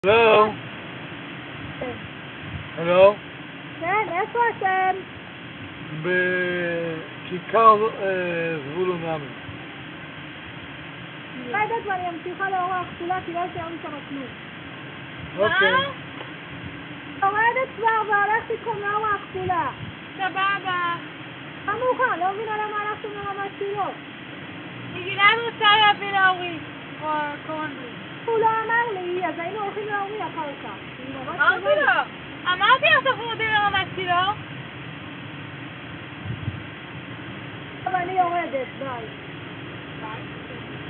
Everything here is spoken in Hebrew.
הלו? הלו? כן, איפה אתם? בכיכר זבולון המר. לא יודעת ואני אמשיכה לאור הכפולה כי לא יישאר לי שם כלום. אוקיי. יורדת כבר והלכתי כמו לאור הכפולה. סבבה. מה מאוחר? לא מבינה למה הלכתם לרמת שילות. גלעד רוצה להביא להורי. קורנברי. הוא לא אמר לי, אז היינו הולכים להורי אחר כך. אמרתי לך שאנחנו יודעים לרמת שילה. טוב, אני יורדת, ביי. ביי.